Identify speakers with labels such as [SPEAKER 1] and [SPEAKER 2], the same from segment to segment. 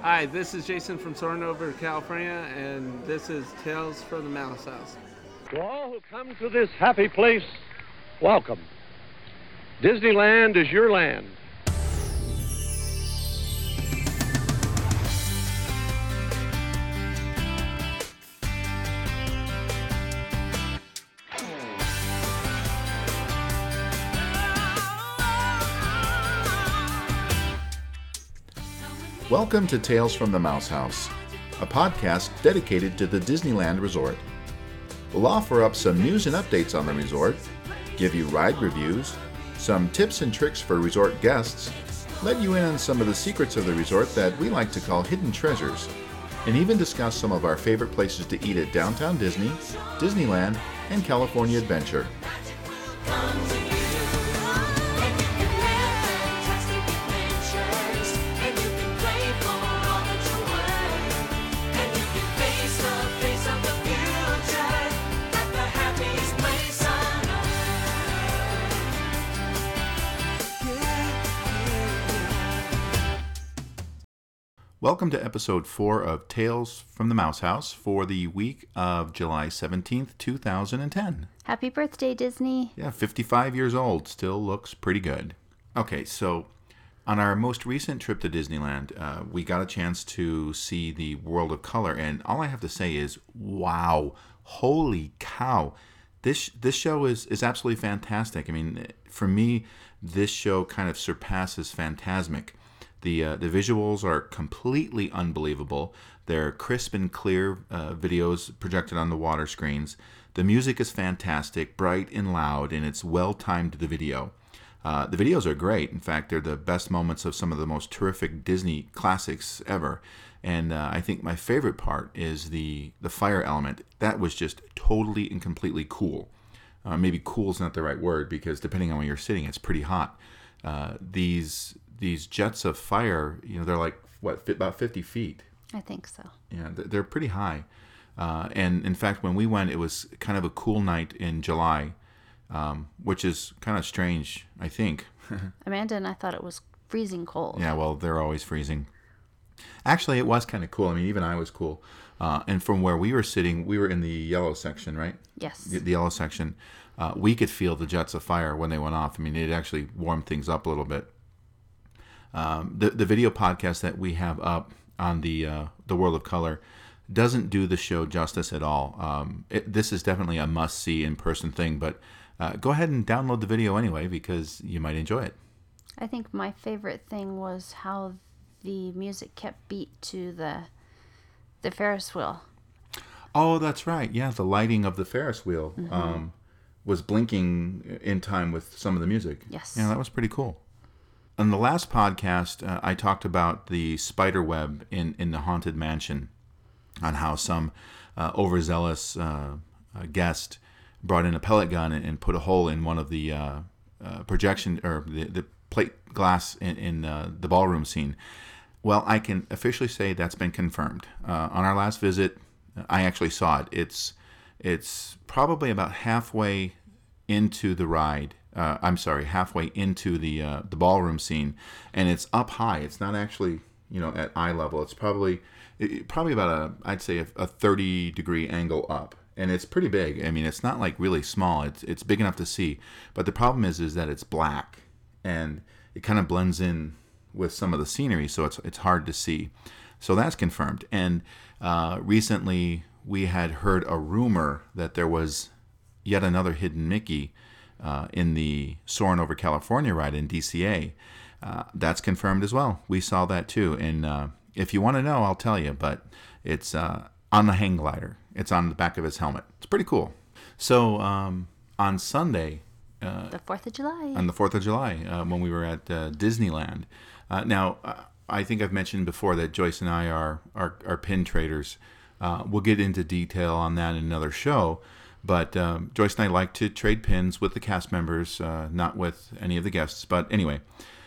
[SPEAKER 1] Hi, this is Jason from Soaring Over, California, and this is Tales from the Mouse House.
[SPEAKER 2] To all who come to this happy place, welcome. Disneyland is your land.
[SPEAKER 3] Welcome to Tales from the Mouse House, a podcast dedicated to the Disneyland Resort. We'll offer up some news and updates on the resort, give you ride reviews, some tips and tricks for resort guests, let you in on some of the secrets of the resort that we like to call hidden treasures, and even discuss some of our favorite places to eat at Downtown Disney, Disneyland, and California Adventure. Welcome to episode 4 of Tales from the Mouse House for the week of July 17th, 2010.
[SPEAKER 4] Happy birthday, Disney.
[SPEAKER 3] Yeah, 55 years old. Still looks pretty good. Okay, so on our most recent trip to Disneyland, we got a chance to see the World of Color, and all I have to say is, wow, holy cow. This show is absolutely fantastic. I mean, for me, this show kind of surpasses Fantasmic. The visuals are completely unbelievable. They're crisp and clear videos projected on the water screens. The music is fantastic, bright and loud, and it's well-timed to the video. The videos are great. In fact, they're the best moments of some of the most terrific Disney classics ever. And I think my favorite part is the fire element. That was just totally and completely cool. Maybe cool is not the right word because depending on where you're sitting, it's pretty hot. These jets of fire, they're like, about 50 feet?
[SPEAKER 4] I think so.
[SPEAKER 3] Yeah, they're pretty high. And in fact, when we went, it was kind of a cool night in July, which is kind of strange, I think.
[SPEAKER 4] Amanda and I thought it was freezing cold.
[SPEAKER 3] Yeah, well, they're always freezing. Actually, it was kind of cool. I mean, even I was cool. And from where we were sitting, we were in the yellow section, right?
[SPEAKER 4] Yes.
[SPEAKER 3] The yellow section. We could feel the jets of fire when they went off. I mean, it actually warmed things up a little bit. The video podcast that we have up on the World of Color doesn't do the show justice at all. This is definitely a must-see in-person thing, but go ahead and download the video anyway because you might enjoy it.
[SPEAKER 4] I think my favorite thing was how the music kept beat to the Ferris wheel.
[SPEAKER 3] Oh, that's right. Yeah, the lighting of the Ferris wheel was blinking in time with some of the music.
[SPEAKER 4] Yes.
[SPEAKER 3] Yeah, that was pretty cool. On the last podcast, I talked about the spider web in the Haunted Mansion, on how some overzealous guest brought in a pellet gun and put a hole in one of the projection or the plate glass in the ballroom scene. Well, I can officially say that's been confirmed. On our last visit, I actually saw it. It's probably about halfway into the ride. Halfway into the ballroom scene, and it's up high. It's not actually, at eye level. It's probably about I'd say a 30-degree angle up, and it's pretty big. I mean, it's not like really small. It's big enough to see, but the problem is that it's black, and it kind of blends in with some of the scenery, so it's hard to see. So that's confirmed. And recently we had heard a rumor that there was yet another hidden Mickey in the Soarin' Over California ride in DCA. That's confirmed as well. We saw that too. And if you want to know, I'll tell you. But it's on the hang glider. It's on the back of his helmet. It's pretty cool. So on Sunday...
[SPEAKER 4] the 4th of July.
[SPEAKER 3] On the 4th of July, when we were at Disneyland. Now, I think I've mentioned before that Joyce and I are pin traders. We'll get into detail on that in another show. But Joyce and I like to trade pins with the cast members, not with any of the guests. But anyway,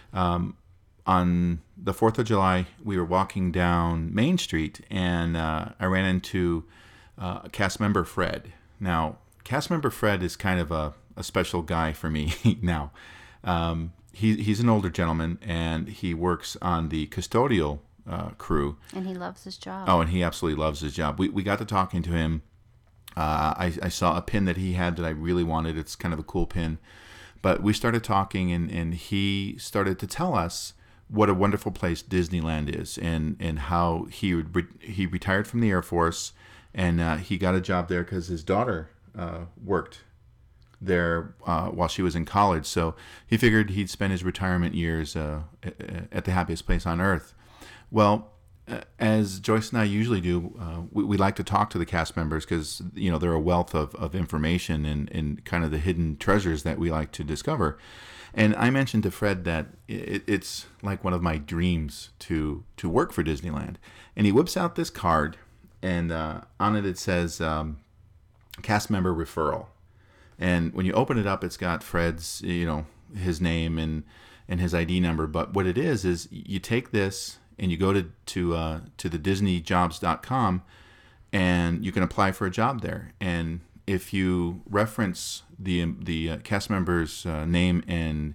[SPEAKER 3] on the 4th of July, we were walking down Main Street, and I ran into cast member Fred. Now, cast member Fred is kind of a special guy for me now. He's an older gentleman, and he works on the custodial crew.
[SPEAKER 4] And he loves his job.
[SPEAKER 3] Oh, and he absolutely loves his job. We got to talking to him. I saw a pin that he had that I really wanted. It's kind of a cool pin. But we started talking, and he started to tell us what a wonderful place Disneyland is, and how he retired from the Air Force, and he got a job there because his daughter worked there while she was in college. So he figured he'd spend his retirement years at the happiest place on earth. Well, as Joyce and I usually do, we like to talk to the cast members because, you know, they're a wealth of information and kind of the hidden treasures that we like to discover. And I mentioned to Fred that it's like one of my dreams to work for Disneyland. And he whips out this card, and on it says cast member referral. And when you open it up, it's got Fred's, you know, his name and his ID number. But what it is you take this and you go to the DisneyJobs.com, and you can apply for a job there. And if you reference the cast member's name and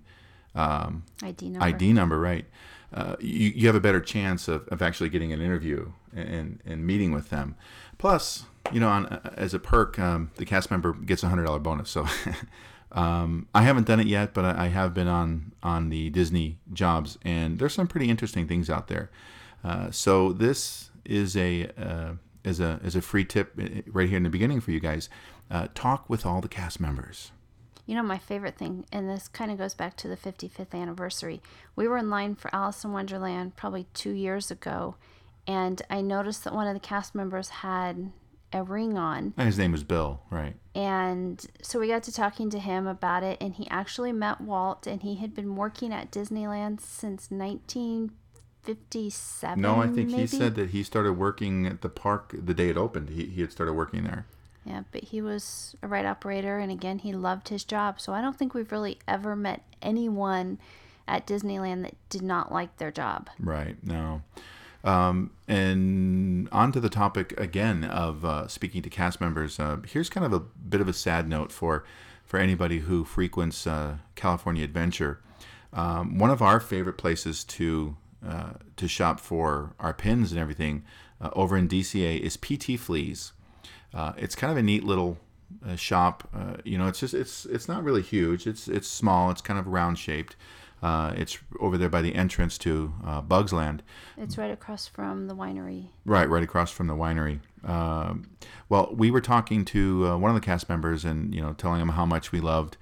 [SPEAKER 3] ID number, right, you have a better chance of actually getting an interview and meeting with them. Plus, you know, as a perk, the cast member gets a $100 bonus. So I haven't done it yet, but I have been on the Disney Jobs, and there's some pretty interesting things out there. So this is a free tip right here in the beginning for you guys. Talk with all the cast members.
[SPEAKER 4] You know, my favorite thing, and this kind of goes back to the 55th anniversary. We were in line for Alice in Wonderland probably 2 years ago, and I noticed that one of the cast members had a ring on.
[SPEAKER 3] And his name was Bill, right?
[SPEAKER 4] And so we got to talking to him about it, and he actually met Walt, and he had been working at Disneyland since 1957.
[SPEAKER 3] No, I think
[SPEAKER 4] maybe?
[SPEAKER 3] He said that he started working at the park the day it opened. He had started working there.
[SPEAKER 4] Yeah, but he was a ride operator, and again, he loved his job. So I don't think we've really ever met anyone at Disneyland that did not like their job.
[SPEAKER 3] Right, no. And on to the topic again of speaking to cast members. Here's kind of a bit of a sad note for anybody who frequents California Adventure. One of our favorite places to shop for our pins and everything over in DCA is PT Fleas. It's kind of a neat little shop. You know, it's not really huge. It's small. It's kind of round shaped. It's over there by the entrance to Bugs Land.
[SPEAKER 4] It's right across from the winery.
[SPEAKER 3] Right across from the winery. Well, we were talking to one of the cast members, and, you know, telling him how much we loved,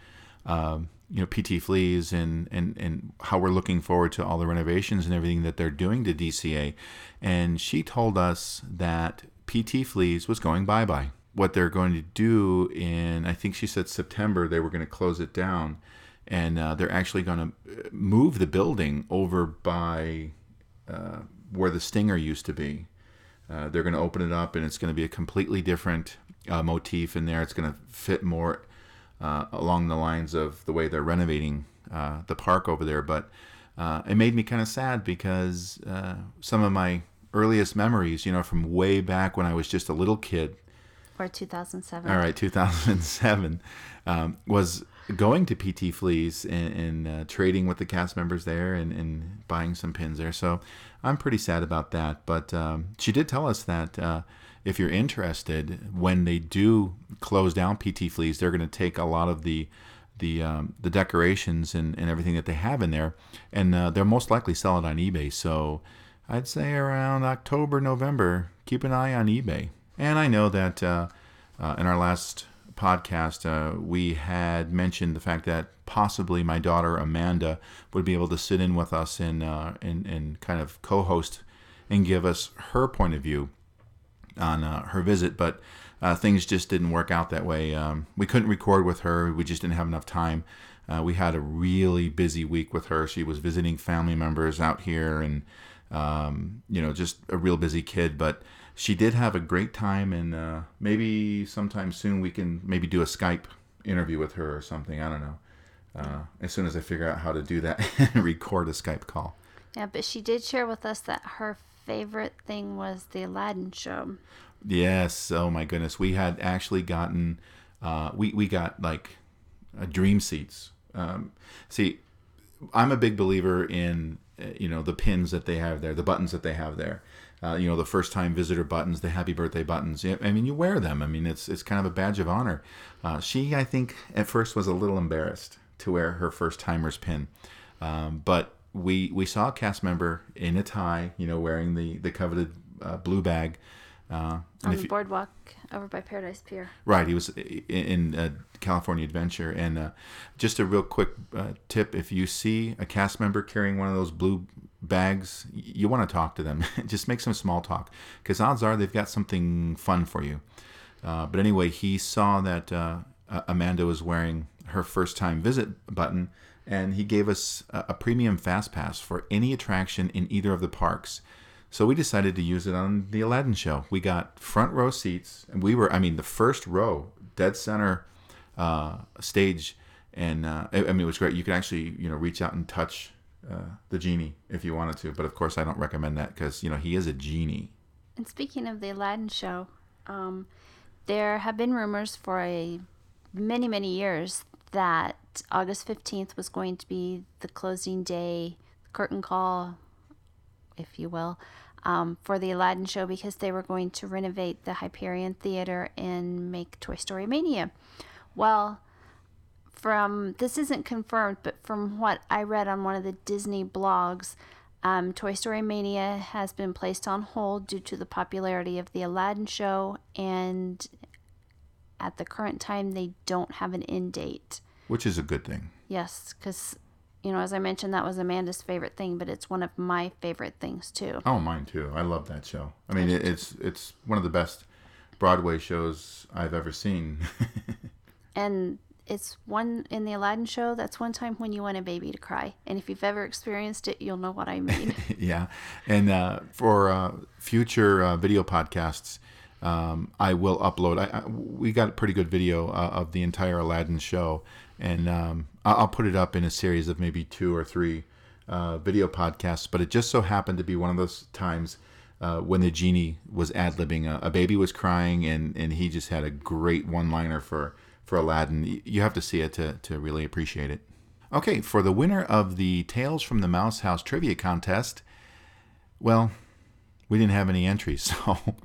[SPEAKER 3] PT Fleas and how we're looking forward to all the renovations and everything that they're doing to DCA. And she told us that PT Fleas was going bye-bye. What they're going to do in, I think she said September, they were going to close it down. And they're actually going to move the building over by where the Stinger used to be. They're going to open it up, and it's going to be a completely different motif in there. It's going to fit more along the lines of the way they're renovating the park over there. But it made me kind of sad because some of my earliest memories, you know, from way back when I was just a little kid.
[SPEAKER 4] Or 2007.
[SPEAKER 3] All right, 2007 was going to PT Fleas and trading with the cast members there and buying some pins there. So I'm pretty sad about that. But she did tell us that if you're interested, when they do close down PT Fleas, they're going to take a lot of the decorations and everything that they have in there, and they'll most likely sell it on eBay. So I'd say around October, November, keep an eye on eBay. And I know that in our last podcast, we had mentioned the fact that possibly my daughter Amanda would be able to sit in with us and kind of co-host and give us her point of view on her visit, but things just didn't work out that way. We couldn't record with her. We just didn't have enough time. We had a really busy week with her. She was visiting family members out here, and just a real busy kid, but she did have a great time, and maybe sometime soon we can maybe do a Skype interview with her or something. I don't know. As soon as I figure out how to do that and record a Skype call.
[SPEAKER 4] Yeah, but she did share with us that her favorite thing was the Aladdin show.
[SPEAKER 3] Yes. Oh my goodness. We had actually gotten, we got like dream seats. See, I'm a big believer in the pins that they have there, the buttons that they have there. The first time visitor buttons, the happy birthday buttons. I mean, you wear them. I mean, it's kind of a badge of honor. She, I think, at first was a little embarrassed to wear her first timer's pin, but we saw a cast member in a tie, wearing the coveted blue bag.
[SPEAKER 4] On the boardwalk over by Paradise Pier.
[SPEAKER 3] Right, he was in California Adventure. And just a real quick tip, if you see a cast member carrying one of those blue bags, you want to talk to them. Just make some small talk, because odds are they've got something fun for you. But anyway, he saw that Amanda was wearing her first time visit button, and he gave us a premium fast pass for any attraction in either of the parks. So we decided to use it on the Aladdin show. We got front row seats, and we were, the first row, dead center stage, and it was great. You could actually, reach out and touch the genie if you wanted to, but of course I don't recommend that, because he is a genie.
[SPEAKER 4] And speaking of the Aladdin show, there have been rumors for many years that August 15th was going to be the closing day, curtain call, if you will, for the Aladdin show, because they were going to renovate the Hyperion Theater and make Toy Story Mania. Well, this isn't confirmed, but from what I read on one of the Disney blogs, Toy Story Mania has been placed on hold due to the popularity of the Aladdin show, and at the current time they don't have an end date. Which
[SPEAKER 3] is a good thing.
[SPEAKER 4] Yes, because as I mentioned, that was Amanda's favorite thing, but it's one of my favorite things too.
[SPEAKER 3] Oh, mine too. I love that show. It's one of the best Broadway shows I've ever seen.
[SPEAKER 4] And it's one in the Aladdin show. That's one time when you want a baby to cry. And if you've ever experienced it, you'll know what I mean.
[SPEAKER 3] Yeah. And for future video podcasts, I will upload. We got a pretty good video of the entire Aladdin show. And I'll put it up in a series of maybe 2 or 3 video podcasts. But it just so happened to be one of those times when the genie was ad-libbing. A baby was crying, and he just had a great one-liner for Aladdin. You have to see it to really appreciate it. Okay, for the winner of the Tales from the Mouse House trivia contest, well, we didn't have any entries.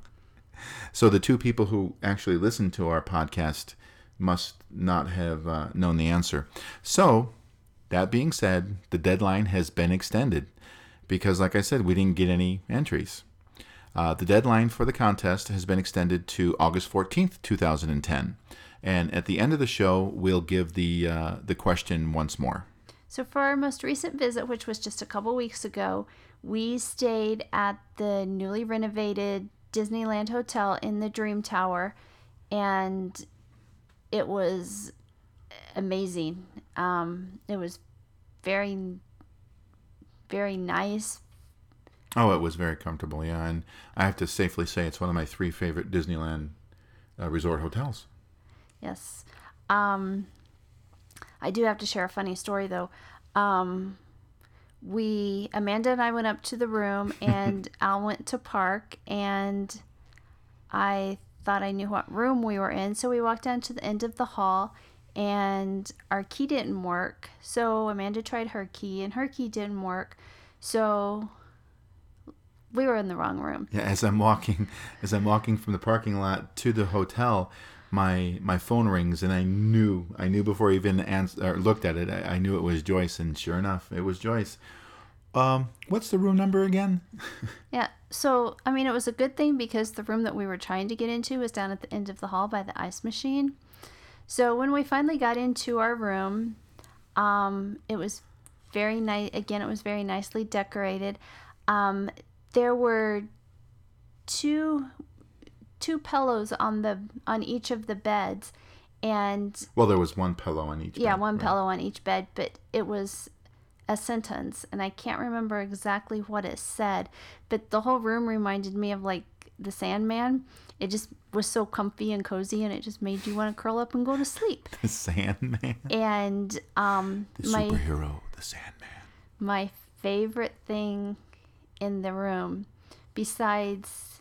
[SPEAKER 3] So the 2 people who actually listened to our podcast must not have known the answer. So, that being said, the deadline has been extended because, like I said, we didn't get any entries. The deadline for the contest has been extended to August 14th, 2010. And at the end of the show, we'll give the question once more.
[SPEAKER 4] So for our most recent visit, which was just a couple weeks ago, we stayed at the newly renovated Disneyland Hotel in the Dream Tower, and it was amazing. It was very, very nice.
[SPEAKER 3] Oh, it was very comfortable, yeah. And I have to safely say it's one of my 3 favorite Disneyland resort hotels.
[SPEAKER 4] Yes. I do have to share a funny story, though. Amanda and I went up to the room, and Al went to park, and I thought I knew what room we were in, so we walked down to the end of the hall, and our key didn't work. So Amanda tried her key, and her key didn't work. So we were in the wrong room.
[SPEAKER 3] Yeah, as I'm walking from the parking lot to the hotel, my phone rings, and I knew before I even looked at it, I knew it was Joyce, and sure enough, it was Joyce. What's the room number again?
[SPEAKER 4] Yeah, so it was a good thing because the room that we were trying to get into was down at the end of the hall by the ice machine. So when we finally got into our room, it was very nice. Again, it was very nicely decorated. There were two pillows on each of the beds, and
[SPEAKER 3] there was one pillow on each bed.
[SPEAKER 4] Yeah, one pillow on each bed, but it was a sentence, and I can't remember exactly what it said, but the whole room reminded me of like the Sandman. It just was so comfy and cozy, and it just made you want to curl up and go to sleep.
[SPEAKER 3] The Sandman.
[SPEAKER 4] And
[SPEAKER 3] the superhero, the Sandman.
[SPEAKER 4] My favorite thing in the room, besides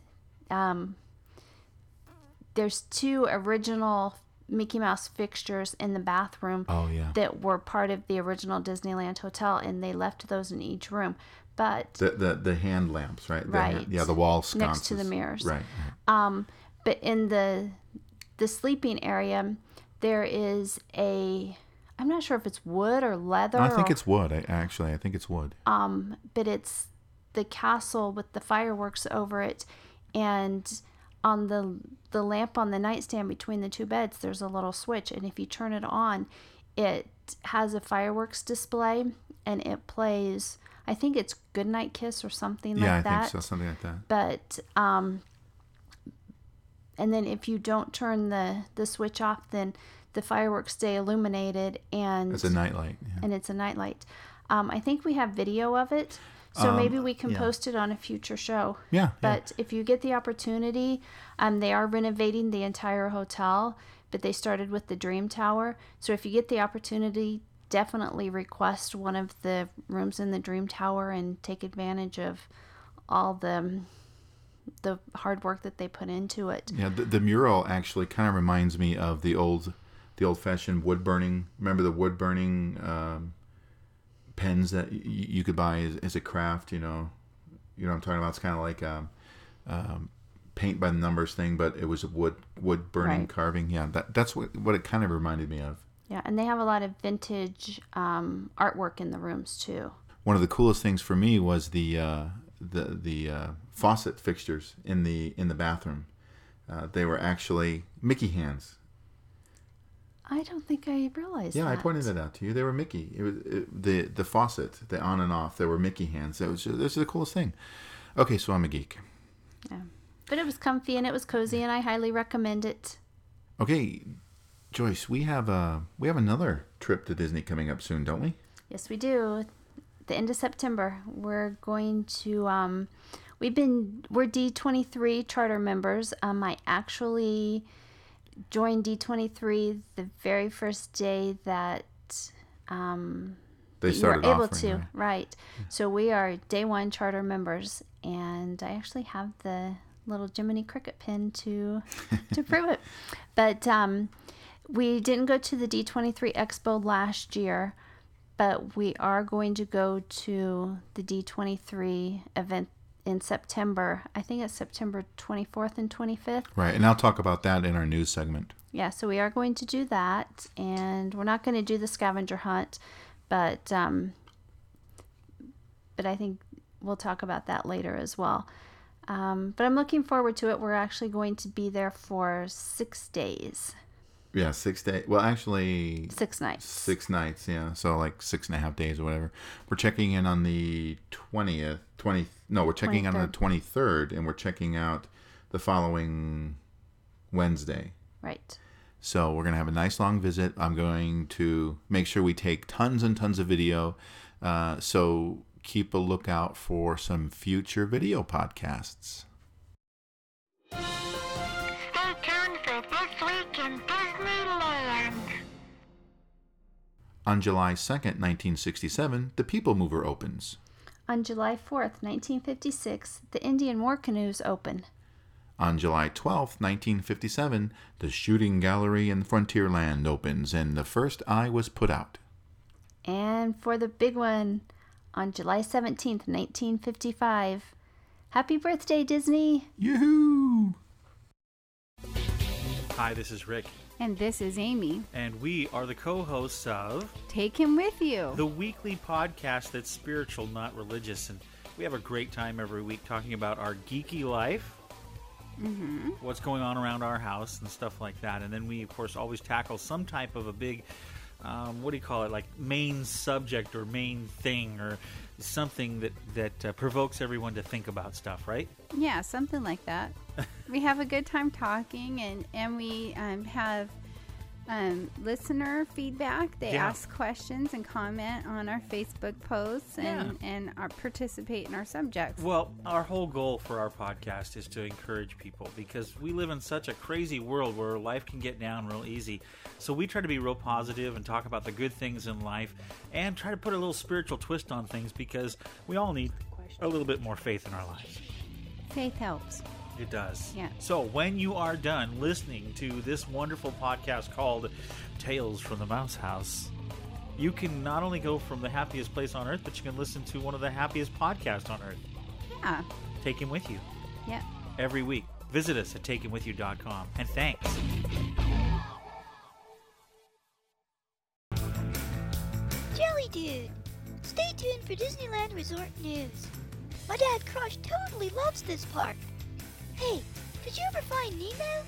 [SPEAKER 4] there's 2 original Mickey Mouse fixtures in the bathroom
[SPEAKER 3] that
[SPEAKER 4] were part of the original Disneyland Hotel, and they left those in each room. but
[SPEAKER 3] The hand lamps, right?
[SPEAKER 4] Right.
[SPEAKER 3] The wall sconces.
[SPEAKER 4] Next to the mirrors.
[SPEAKER 3] Right.
[SPEAKER 4] But in the sleeping area, there is I'm not sure if it's wood or leather.
[SPEAKER 3] I think it's wood. I think it's wood.
[SPEAKER 4] But it's the castle with the fireworks over it, and on the lamp on the nightstand between the two beds, there's a little switch, and if you turn it on, it has a fireworks display, and it plays, I think it's Goodnight Kiss or something like that.
[SPEAKER 3] Yeah, I think so, something like that.
[SPEAKER 4] But and then if you don't turn the switch off, then the fireworks stay illuminated, and
[SPEAKER 3] it's a nightlight. Yeah.
[SPEAKER 4] And it's a nightlight. I think we have video of it, so maybe we can post it on a future show.
[SPEAKER 3] Yeah.
[SPEAKER 4] But if you get the opportunity, they are renovating the entire hotel, but they started with the Dream Tower. So if you get the opportunity, definitely request one of the rooms in the Dream Tower and take advantage of all the hard work that they put into it.
[SPEAKER 3] Yeah, the mural actually kind of reminds me of the old-fashioned wood burning. Remember the wood burning pens that you could buy as a craft? You know what I'm talking about. It's kind of like paint by the numbers thing, but it was a wood burning carving. Yeah, that's what it kind of reminded me of.
[SPEAKER 4] Yeah, and they have a lot of vintage artwork in the rooms too.
[SPEAKER 3] One of the coolest things for me was the faucet fixtures in the bathroom. They were actually Mickey hands.
[SPEAKER 4] I don't think I realized that.
[SPEAKER 3] Yeah, I pointed that out to you. They were Mickey. It was the faucet, the on and off. They were Mickey hands. This is the coolest thing. Okay, so I'm a geek.
[SPEAKER 4] Yeah, but it was comfy and it was cozy, and I highly recommend it.
[SPEAKER 3] Okay, Joyce, we have another trip to Disney coming up soon, don't we?
[SPEAKER 4] Yes, we do. The end of September, we're going to. We're D23 charter members. I actually joined D23 the very first day that
[SPEAKER 3] they started
[SPEAKER 4] you were able
[SPEAKER 3] offering,
[SPEAKER 4] to. Right. So we are day one charter members, and I actually have the little Jiminy Cricket pin to prove it. But we didn't go to the D23 Expo last year, but we are going to go to the D23 event in September. I think it's September 24th and 25th.
[SPEAKER 3] Right, and I'll talk about that in our news segment.
[SPEAKER 4] Yeah, so we are going to do that, and we're not going to do the scavenger hunt, but I think we'll talk about that later as well. But I'm looking forward to it. We're actually going to be there for 6 days.
[SPEAKER 3] Yeah, 6 days. Well, actually...
[SPEAKER 4] 6 nights.
[SPEAKER 3] 6 nights, yeah. So like 6.5 days or whatever. We're checking in on the 20th. We're checking
[SPEAKER 4] 23rd.
[SPEAKER 3] in on the 23rd, and we're checking out the following Wednesday.
[SPEAKER 4] Right.
[SPEAKER 3] So we're going to have a nice long visit. I'm going to make sure we take tons and tons of video. So keep a lookout for some future video podcasts.
[SPEAKER 5] Stay tuned for This Week in Disneyland.
[SPEAKER 3] On July 2nd, 1967, the People Mover opens.
[SPEAKER 4] On July 4th, 1956, the Indian War Canoes open.
[SPEAKER 3] On July 12th, 1957, the Shooting Gallery in Frontierland opens, and the first eye was put out.
[SPEAKER 4] And for the big one, on July 17th, 1955, happy birthday, Disney!
[SPEAKER 3] Yoo-hoo!
[SPEAKER 6] Hi, this is Rick,
[SPEAKER 7] And this is Amy.
[SPEAKER 6] and we are the co-hosts of
[SPEAKER 7] Take him with you.
[SPEAKER 6] the weekly podcast that's spiritual, not religious. And we have a great time every week talking about our geeky life, what's going on around our house and stuff like that. And then we, of course, always tackle some type of a big, like main subject or main thing or something that provokes everyone to think about stuff, right?
[SPEAKER 7] Yeah, something like that. We have a good time talking, and we have listener feedback. They
[SPEAKER 6] Yeah.
[SPEAKER 7] ask questions and comment on our Facebook posts and participate in our subjects.
[SPEAKER 6] Well, our whole goal for our podcast is to encourage people because we live in such a crazy world where life can get down real easy. So we try to be real positive and talk about the good things in life and try to put a little spiritual twist on things because we all need a little bit more faith in our lives.
[SPEAKER 7] Faith helps.
[SPEAKER 6] It does.
[SPEAKER 7] Yeah.
[SPEAKER 6] So when you are done listening to this wonderful podcast called Tales from the Mouse House, you can not only go from the happiest place on earth, but you can listen to one of the happiest podcasts on earth.
[SPEAKER 7] Yeah.
[SPEAKER 6] Take Him With You.
[SPEAKER 7] Yep.
[SPEAKER 6] Every week. Visit us at takehimwithyou.com. And thanks.
[SPEAKER 5] Jelly Dude! Stay tuned for Disneyland Resort news. My dad Crush totally loves this park. Hey, did you ever find Nemo?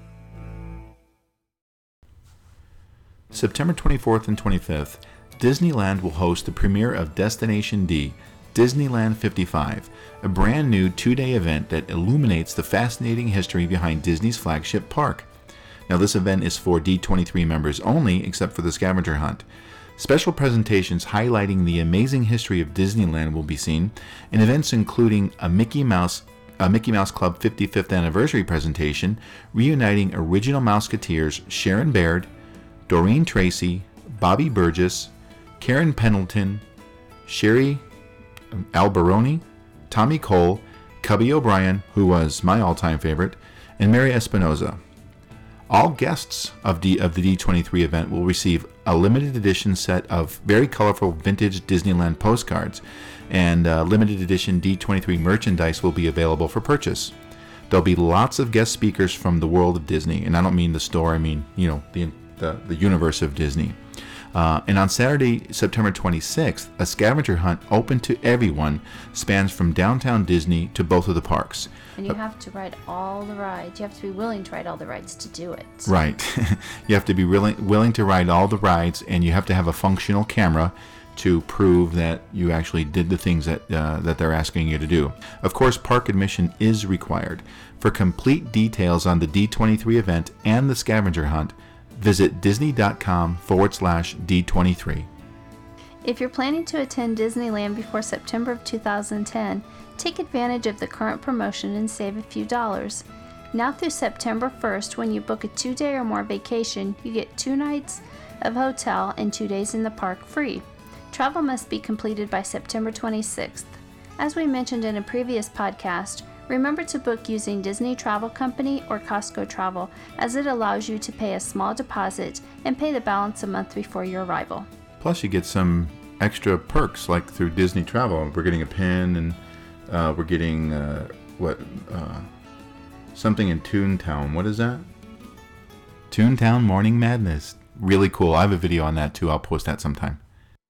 [SPEAKER 3] September 24th and 25th, Disneyland will host the premiere of Destination D, Disneyland 55, a brand new 2-day event that illuminates the fascinating history behind Disney's flagship park. Now, this event is for D23 members only, except for the scavenger hunt. Special presentations highlighting the amazing history of Disneyland will be seen, and events including a Mickey Mouse Club 55th anniversary presentation reuniting original Mouseketeers Sharon Baird, Doreen Tracy, Bobby Burgess, Karen Pendleton, Sherry Alberoni, Tommy Cole, Cubby O'Brien, who was my all-time favorite, and Mary Espinoza. All guests of the D23 event will receive a limited edition set of very colorful vintage Disneyland postcards, and limited edition D23 merchandise will be available for purchase. There'll be lots of guest speakers from the world of Disney, and I don't mean the store, I mean, the universe of Disney. And on Saturday, September 26th, a scavenger hunt open to everyone spans from downtown Disney to both of the parks.
[SPEAKER 4] And you have to ride all the rides. You have to be willing to ride all the rides to do it.
[SPEAKER 3] Right. You have to be willing to ride all the rides, and you have to have a functional camera to prove that you actually did the things that they're asking you to do. Of course, park admission is required. For complete details on the D23 event and the scavenger hunt, visit disney.com/D23.
[SPEAKER 4] If you're planning to attend Disneyland before September of 2010, take advantage of the current promotion and save a few dollars. Now through September 1st, when you book a 2-day or more vacation, you get 2 nights of hotel and 2 days in the park free. Travel must be completed by September 26th. As we mentioned in a previous podcast, remember to book using Disney Travel Company or Costco Travel, as it allows you to pay a small deposit and pay the balance a month before your arrival.
[SPEAKER 3] Plus, you get some extra perks, like through Disney Travel. We're getting a pin, and we're getting something in Toontown. What is that? Toontown Morning Madness. Really cool. I have a video on that too. I'll post that sometime.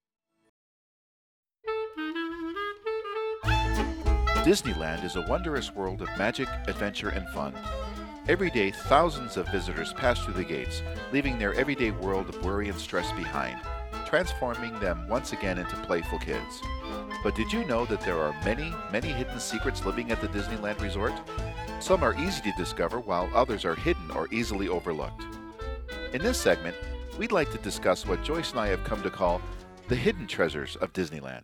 [SPEAKER 8] Disneyland is a wondrous world of magic, adventure, and fun. Every day, thousands of visitors pass through the gates, leaving their everyday world of worry and stress behind, transforming them once again into playful kids. But did you know that there are many, many hidden secrets living at the Disneyland Resort? Some are easy to discover, while others are hidden or easily overlooked. In this segment, we'd like to discuss what Joyce and I have come to call the hidden treasures of Disneyland.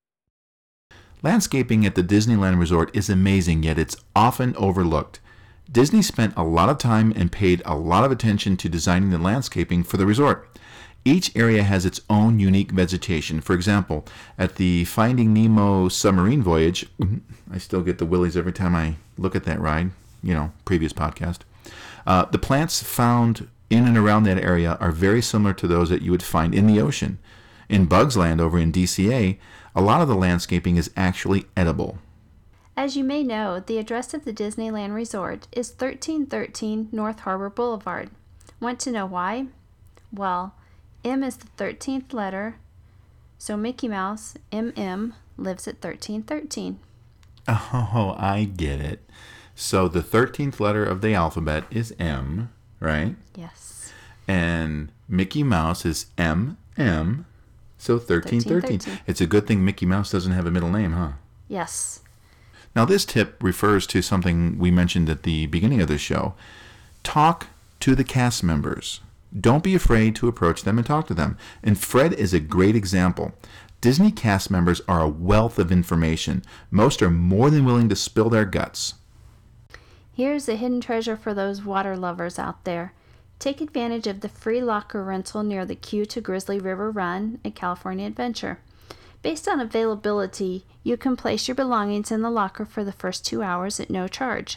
[SPEAKER 3] Landscaping at the Disneyland Resort is amazing, yet it's often overlooked. Disney spent a lot of time and paid a lot of attention to designing the landscaping for the resort. Each area has its own unique vegetation. For example, at the Finding Nemo submarine voyage, I still get the willies every time I look at that ride, previous podcast. The plants found in and around that area are very similar to those that you would find in the ocean. In Bugs Land over in DCA, a lot of the landscaping is actually edible.
[SPEAKER 4] As you may know, the address of the Disneyland Resort is 1313 North Harbor Boulevard. Want to know why? Well, M is the 13th letter, so Mickey Mouse, MM, lives at 1313.
[SPEAKER 3] Oh, I get it. So the 13th letter of the alphabet is M, right?
[SPEAKER 4] Yes.
[SPEAKER 3] And Mickey Mouse is MM, so 1313. It's a good thing Mickey Mouse doesn't have a middle name, huh?
[SPEAKER 4] Yes.
[SPEAKER 3] Now this tip refers to something we mentioned at the beginning of the show. Talk to the cast members. Don't be afraid to approach them and talk to them. And Fred is a great example. Disney cast members are a wealth of information. Most are more than willing to spill their guts.
[SPEAKER 4] Here's a hidden treasure for those water lovers out there. Take advantage of the free locker rental near the queue to Grizzly River Run at California Adventure. Based on availability, you can place your belongings in the locker for the first 2 hours at no charge.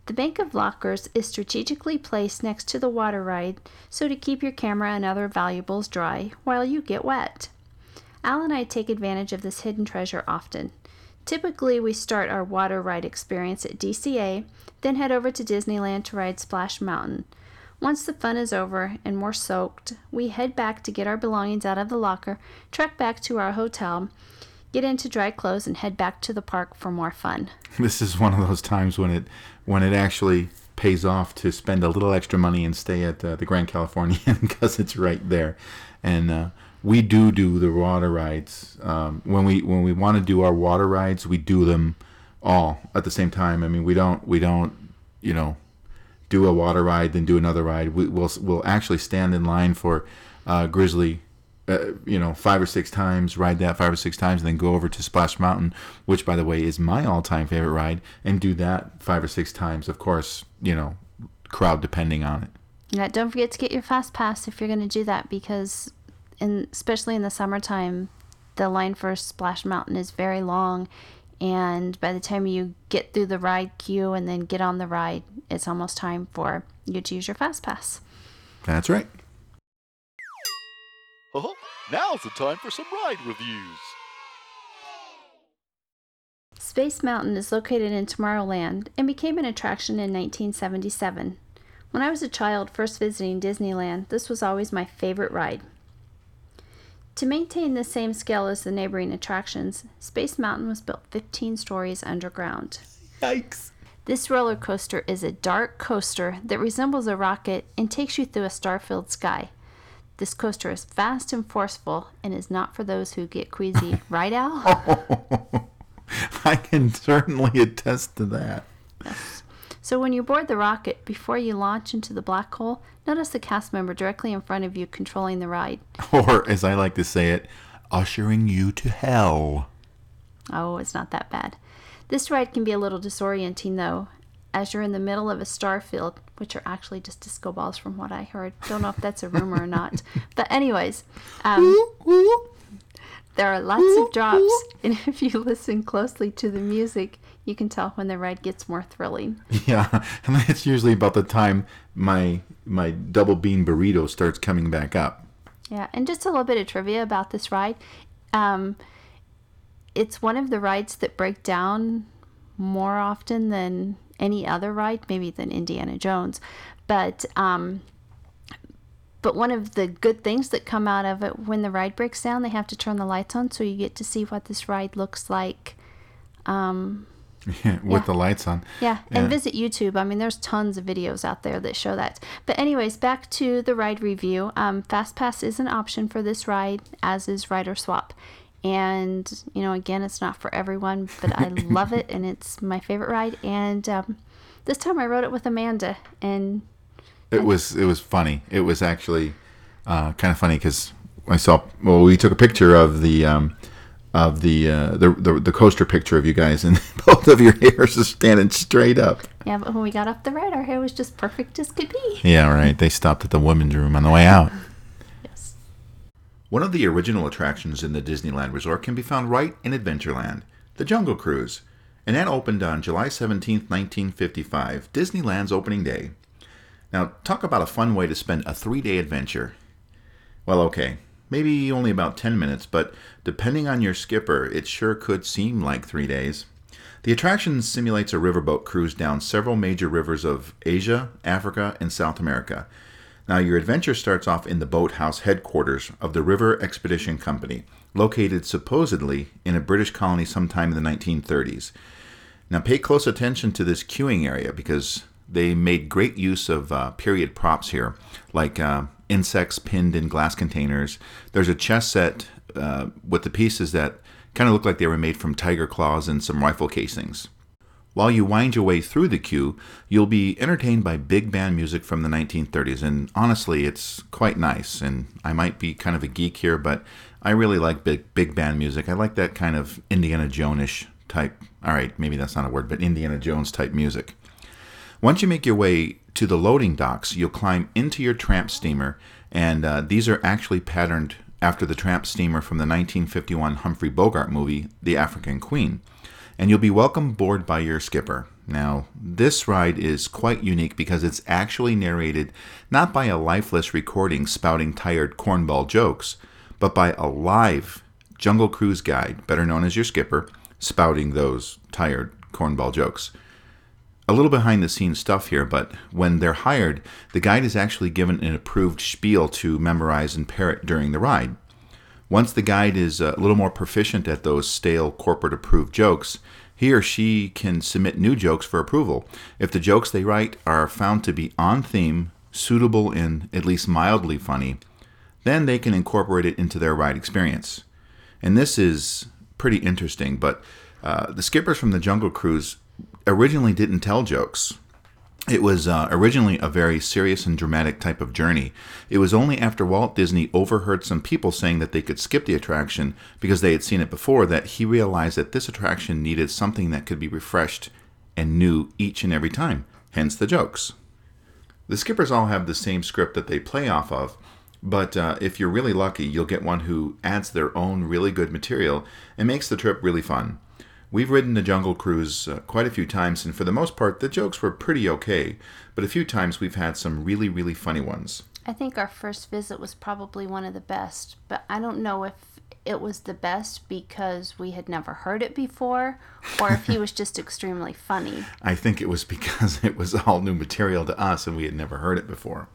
[SPEAKER 4] The bank of lockers is strategically placed next to the water ride so to keep your camera and other valuables dry while you get wet. Al and I take advantage of this hidden treasure often. Typically, we start our water ride experience at DCA, then head over to Disneyland to ride Splash Mountain. Once the fun is over and we're soaked, we head back to get our belongings out of the locker, trek back to our hotel, get into dry clothes, and head back to the park for more fun.
[SPEAKER 3] This is one of those times when it actually pays off to spend a little extra money and stay at the Grand Californian because it's right there. And we do the water rides. When we want to do our water rides, we do them all at the same time. I mean, we don't do a water ride then do another ride. We'll actually stand in line for Grizzly 5 or 6 times, ride that 5 or 6 times, and then go over to Splash Mountain, which, by the way, is my all-time favorite ride, and do that 5 or 6 times. Of course, crowd depending on it.
[SPEAKER 4] Yeah, don't forget to get your Fast Pass if you're going to do that, because especially in the summertime, the line for Splash Mountain is very long, and by the time you get through the ride queue and then get on the ride, it's almost time for you to use your Fast Pass.
[SPEAKER 3] That's right.
[SPEAKER 8] Now's the time for some ride reviews.
[SPEAKER 4] Space Mountain is located in Tomorrowland and became an attraction in 1977. When I was a child first visiting Disneyland, this was always my favorite ride. To maintain the same scale as the neighboring attractions, Space Mountain was built 15 stories underground.
[SPEAKER 3] Yikes.
[SPEAKER 4] This roller coaster is a dark coaster that resembles a rocket and takes you through a star-filled sky. This coaster is fast and forceful and is not for those who get queasy. Right, Al?
[SPEAKER 3] I can certainly attest to that.
[SPEAKER 4] Yes. So when you board the rocket, before you launch into the black hole, notice the cast member directly in front of you controlling the ride.
[SPEAKER 3] Or, as I like to say it, ushering you to hell.
[SPEAKER 4] Oh, it's not that bad. This ride can be a little disorienting, though, as you're in the middle of a star field, which are actually just disco balls from what I heard. Don't know if that's a rumor or not. But anyways, there are lots of drops, and if you listen closely to the music, you can tell when the ride gets more thrilling.
[SPEAKER 3] Yeah, and that's usually about the time my double bean burrito starts coming back up.
[SPEAKER 4] Yeah, and just a little bit of trivia about this ride. It's one of the rides that break down more often than any other ride, maybe than Indiana Jones. But one of the good things that come out of it, when the ride breaks down, they have to turn the lights on so you get to see what this ride looks like.
[SPEAKER 3] With the lights on.
[SPEAKER 4] Yeah, and visit YouTube. I mean, there's tons of videos out there that show that. But anyways, back to the ride review. Fast Pass is an option for this ride, as is Rider Swap. And, again, it's not for everyone, but I love it, and it's my favorite ride. And this time I rode it with Amanda, and
[SPEAKER 3] it was funny. It was actually kind of funny because we took a picture of the coaster picture of you guys, and both of your hairs are standing straight up.
[SPEAKER 4] Yeah, but when we got off the ride, our hair was just perfect as could be.
[SPEAKER 3] Yeah, right. They stopped at the women's room on the way out.
[SPEAKER 4] Yes.
[SPEAKER 3] One of the original attractions in the Disneyland Resort can be found right in Adventureland, the Jungle Cruise, and that opened on July 17th, 1955, Disneyland's opening day. Now, talk about a fun way to spend a 3-day adventure. Well, okay, maybe only about 10 minutes, but depending on your skipper, it sure could seem like 3 days. The attraction simulates a riverboat cruise down several major rivers of Asia, Africa, and South America. Now, your adventure starts off in the boathouse headquarters of the River Expedition Company, located supposedly in a British colony sometime in the 1930s. Now, pay close attention to this queuing area because they made great use of period props here, like insects pinned in glass containers. There's a chess set with the pieces that kind of look like they were made from tiger claws and some rifle casings. While you wind your way through the queue, you'll be entertained by big band music from the 1930s, and honestly, it's quite nice. And I might be kind of a geek here, but I really like big band music. I like that kind of Indiana Jones-ish type. All right, maybe that's not a word, but Indiana Jones type music. Once you make your way to the loading docks, you'll climb into your tramp steamer, and these are actually patterned after the tramp steamer from the 1951 Humphrey Bogart movie, The African Queen. And you'll be welcomed aboard by your skipper. Now, this ride is quite unique because it's actually narrated not by a lifeless recording spouting tired cornball jokes, but by a live Jungle Cruise guide, better known as your skipper, spouting those tired cornball jokes. A little behind the scenes stuff here, but when they're hired, the guide is actually given an approved spiel to memorize and parrot during the ride. Once the guide is a little more proficient at those stale corporate approved jokes, he or she can submit new jokes for approval. If the jokes they write are found to be on theme, suitable, and at least mildly funny, then they can incorporate it into their ride experience. And this is pretty interesting, but the skippers from the Jungle Cruise originally didn't tell jokes. It was originally a very serious and dramatic type of journey. It was only after Walt Disney overheard some people saying that they could skip the attraction because they had seen it before that he realized that this attraction needed something that could be refreshed and new each and every time, hence the jokes. The skippers all have the same script that they play off of, but if you're really lucky, you'll get one who adds their own really good material and makes the trip really fun. We've ridden the Jungle Cruise quite a few times, and for the most part, the jokes were pretty okay, but a few times we've had some really, really funny ones.
[SPEAKER 4] I think our first visit was probably one of the best, but I don't know if it was the best because we had never heard it before, or if he was just extremely funny.
[SPEAKER 3] I think it was because it was all new material to us and we had never heard it before.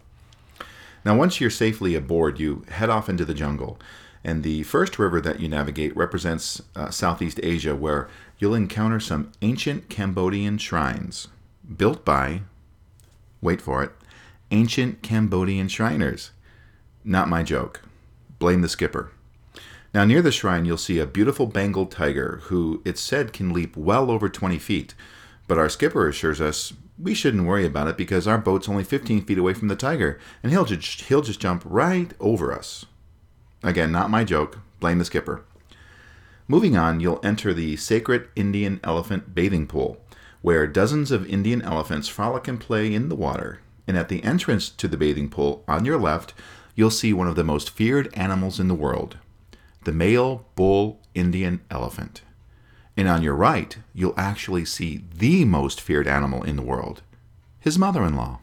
[SPEAKER 3] Now, once you're safely aboard, you head off into the jungle. And the first river that you navigate represents Southeast Asia, where you'll encounter some ancient Cambodian shrines built by, wait for it, ancient Cambodian Shriners. Not my joke. Blame the skipper. Now, near the shrine, you'll see a beautiful Bengal tiger who, it's said, can leap well over 20 feet. But our skipper assures us we shouldn't worry about it because our boat's only 15 feet away from the tiger, and he'll just jump right over us. Again, not my joke. Blame the skipper. Moving on, you'll enter the sacred Indian elephant bathing pool, where dozens of Indian elephants frolic and play in the water. And at the entrance to the bathing pool, on your left, you'll see one of the most feared animals in the world, the male bull Indian elephant. And on your right, you'll actually see the most feared animal in the world, his mother-in-law.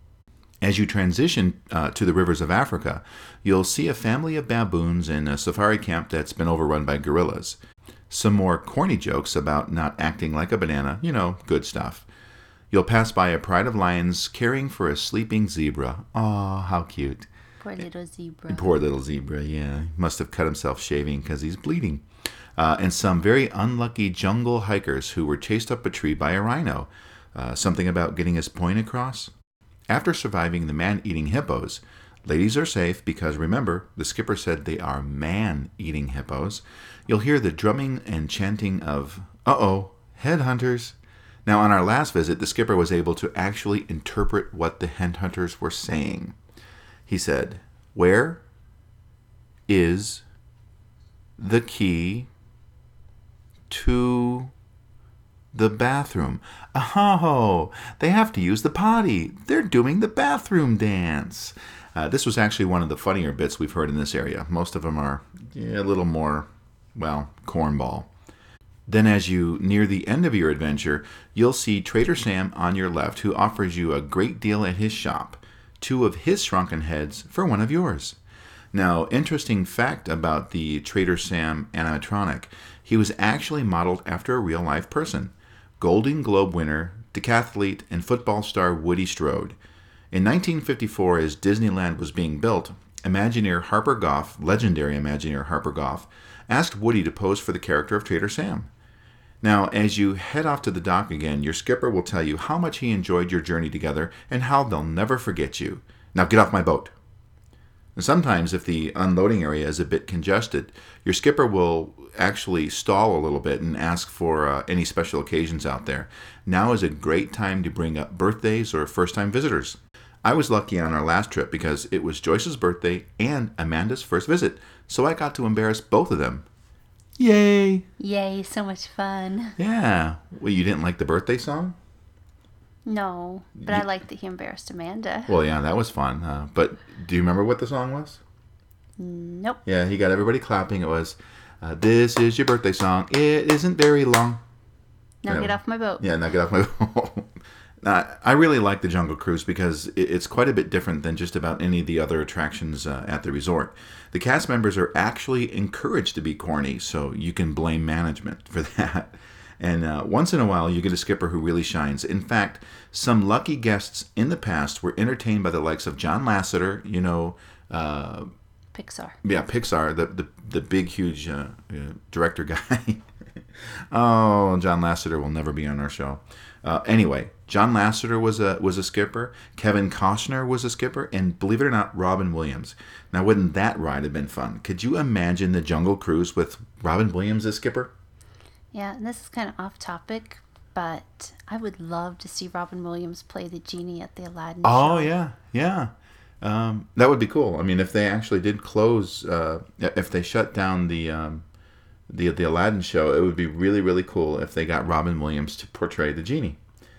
[SPEAKER 3] As you transition to the rivers of Africa, you'll see a family of baboons in a safari camp that's been overrun by gorillas. Some more corny jokes about not acting like a banana, good stuff. You'll pass by a pride of lions caring for a sleeping zebra. Aw, how cute.
[SPEAKER 4] Poor little zebra.
[SPEAKER 3] Poor little zebra, yeah. Must have cut himself shaving because he's bleeding. And some very unlucky jungle hikers who were chased up a tree by a rhino. Something about getting his point across. After surviving the man-eating hippos, ladies are safe because, remember, the skipper said they are man-eating hippos. You'll hear the drumming and chanting of, headhunters. Now, on our last visit, the skipper was able to actually interpret what the headhunters were saying. He said, "Where is the key to the bathroom?" Oh, they have to use the potty. They're doing the bathroom dance. This was actually one of the funnier bits we've heard in this area. Most of them are a little more, cornball. Then as you near the end of your adventure, you'll see Trader Sam on your left, who offers you a great deal at his shop. 2 of his shrunken heads for one of yours. Now, interesting fact about the Trader Sam animatronic, he was actually modeled after a real-life person. Golden Globe winner, decathlete, and football star Woody Strode. In 1954, as Disneyland was being built, Imagineer Harper Goff, legendary Imagineer Harper Goff, asked Woody to pose for the character of Trader Sam. Now, as you head off to the dock again, your skipper will tell you how much he enjoyed your journey together and how they'll never forget you. Now get off my boat. And sometimes, if the unloading area is a bit congested, your skipper will actually stall a little bit and ask for any special occasions out there. Now is a great time to bring up birthdays or first-time visitors. I was lucky on our last trip because it was Joyce's birthday and Amanda's first visit, so I got to embarrass both of them. Yay!
[SPEAKER 4] Yay, so much fun.
[SPEAKER 3] Yeah. Well, you didn't like the birthday song?
[SPEAKER 4] No, but I liked that he embarrassed Amanda.
[SPEAKER 3] Well, yeah, that was fun. But do you remember what the song was?
[SPEAKER 4] Nope.
[SPEAKER 3] Yeah, he got everybody clapping. It was, "This is your birthday song. It isn't very long."
[SPEAKER 4] Now get off my boat.
[SPEAKER 3] Yeah, now get off my boat. I really like the Jungle Cruise because it's quite a bit different than just about any of the other attractions at the resort. The cast members are actually encouraged to be corny, so you can blame management for that. And once in a while, you get a skipper who really shines. In fact, some lucky guests in the past were entertained by the likes of John Lasseter,
[SPEAKER 4] Pixar.
[SPEAKER 3] Yeah, Pixar, the big, huge director guy. Oh, John Lasseter will never be on our show. Anyway, John Lasseter was a skipper. Kevin Costner was a skipper, and believe it or not, Robin Williams. Now, wouldn't that ride have been fun? Could you imagine the Jungle Cruise with Robin Williams as skipper?
[SPEAKER 4] Yeah, and this is kind of off topic, but I would love to see Robin Williams play the genie at the Aladdin show.
[SPEAKER 3] Oh, yeah. That would be cool. I mean, if they actually did close, if they shut down the Aladdin show, it would be really, really cool if they got Robin Williams to portray the genie.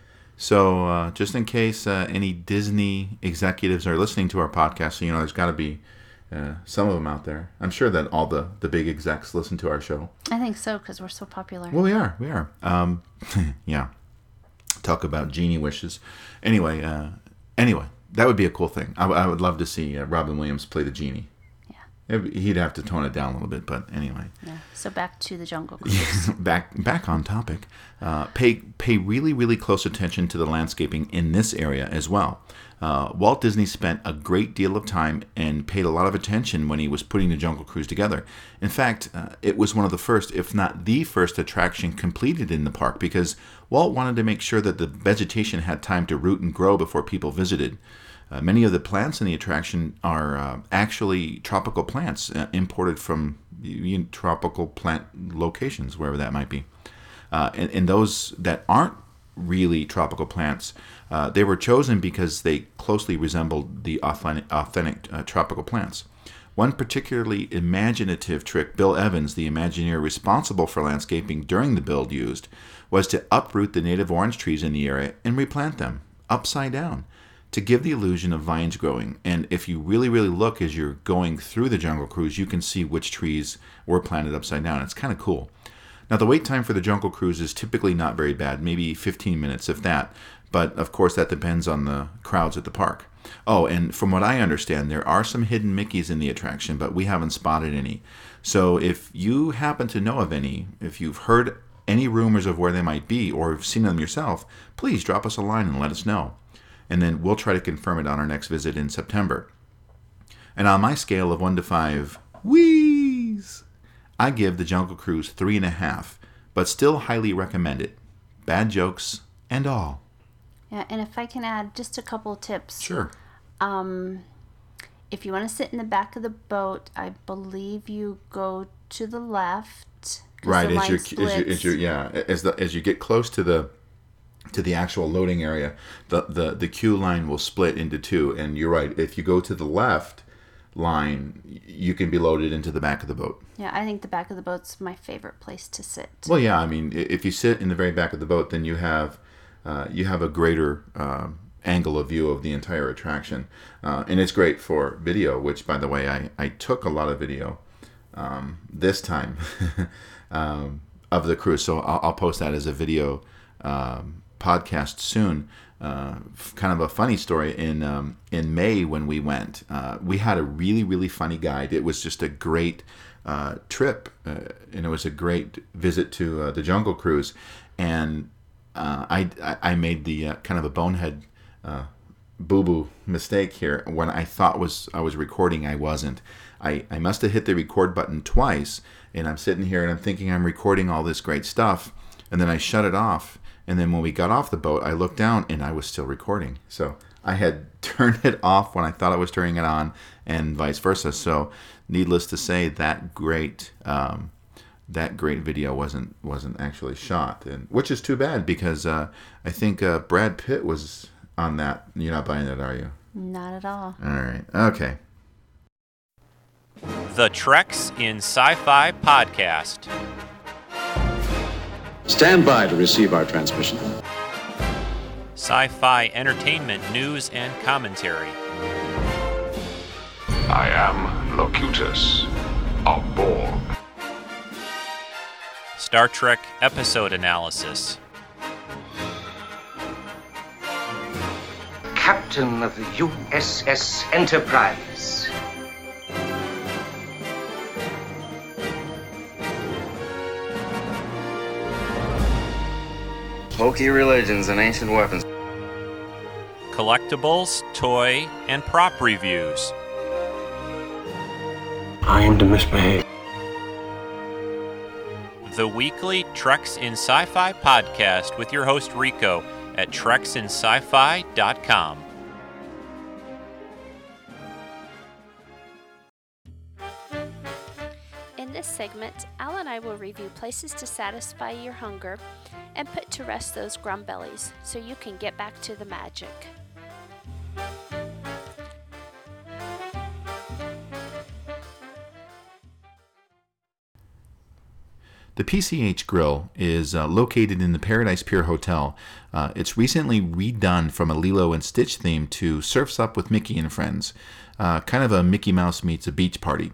[SPEAKER 3] So just in case any Disney executives are listening to our podcast, so, there's got to be some of them out there. I'm sure that all the big execs listen to our show.
[SPEAKER 4] I think so, because we're so popular.
[SPEAKER 3] Well, we are. Yeah. Talk about genie wishes. Anyway, that would be a cool thing. I would love to see Robin Williams play the genie. Yeah. He'd have to tone it down a little bit, but anyway.
[SPEAKER 4] Yeah. So back to the Jungle Cruise.
[SPEAKER 3] back on topic. Pay really, really close attention to the landscaping in this area as well. Walt Disney spent a great deal of time and paid a lot of attention when he was putting the Jungle Cruise together. In fact, it was one of the first, if not the first, attraction completed in the park because Walt wanted to make sure that the vegetation had time to root and grow before people visited. Many of the plants in the attraction are actually tropical plants imported from tropical plant locations, wherever that might be. And those that aren't really tropical plants, they were chosen because they closely resembled the authentic tropical plants. One particularly imaginative trick Bill Evans, the Imagineer responsible for landscaping during the build, used was to uproot the native orange trees in the area and replant them upside down to give the illusion of vines growing. And if you really, really look as you're going through the Jungle Cruise, you can see which trees were planted upside down. It's kind of cool. Now, the wait time for the Jungle Cruise is typically not very bad, maybe 15 minutes, if that. But, of course, that depends on the crowds at the park. Oh, and from what I understand, there are some hidden Mickeys in the attraction, but we haven't spotted any. So if you happen to know of any, if you've heard any rumors of where they might be or have seen them yourself, please drop us a line and let us know. And then we'll try to confirm it on our next visit in September. And on my scale of 1 to 5, wheeze, I give the Jungle Cruise 3.5, but still highly recommend it. Bad jokes and all.
[SPEAKER 4] Yeah, and if I can add just a couple tips.
[SPEAKER 3] Sure.
[SPEAKER 4] If you want to sit in the back of the boat, I believe you go to the left.
[SPEAKER 3] Right, as you get close to the actual loading area, the queue line will split into two. And you're right, if you go to the left line, you can be loaded into the back of the boat.
[SPEAKER 4] Yeah, I think the back of the boat's my favorite place to sit.
[SPEAKER 3] Well, yeah, I mean, if you sit in the very back of the boat, then you have a greater angle of view of the entire attraction. And it's great for video, which, by the way, I took a lot of video this time of the cruise. So I'll post that as a video podcast soon. Kind of a funny story. In May when we went, we had a really, really funny guide. It was just a great trip, and it was a great visit to the Jungle Cruise. And I made the kind of a bonehead boo-boo mistake here. When I thought I was recording, I wasn't. I must have hit the record button twice, and I'm sitting here and I'm thinking I'm recording all this great stuff, and then I shut it off. And then when we got off the boat, I looked down and I was still recording. So I had turned it off when I thought I was turning it on, and vice versa. So needless to say, that great video wasn't actually shot, and which is too bad because I think Brad Pitt was on that. You're not buying that, are you?
[SPEAKER 4] Not at all.
[SPEAKER 3] All right. Okay.
[SPEAKER 9] The Treks in Sci-Fi Podcast.
[SPEAKER 10] Stand by to receive our transmission.
[SPEAKER 9] Sci-fi entertainment news and commentary.
[SPEAKER 11] I am Locutus of Borg.
[SPEAKER 9] Star Trek episode analysis.
[SPEAKER 12] captain of the USS Enterprise.
[SPEAKER 13] Hokey religions and ancient weapons.
[SPEAKER 9] Collectibles, toy, and prop reviews.
[SPEAKER 12] I am to misbehave.
[SPEAKER 9] The weekly Treks in Sci-Fi podcast with your host Rico at treksinsci-fi.com.
[SPEAKER 14] In this segment, Al and I will review places to satisfy your hunger and put to rest those grumbellies so you can get back to the magic.
[SPEAKER 3] The PCH Grill is located in the Paradise Pier Hotel. It's recently redone from a Lilo and Stitch theme to Surf's Up with Mickey and Friends, kind of a Mickey Mouse meets a beach party.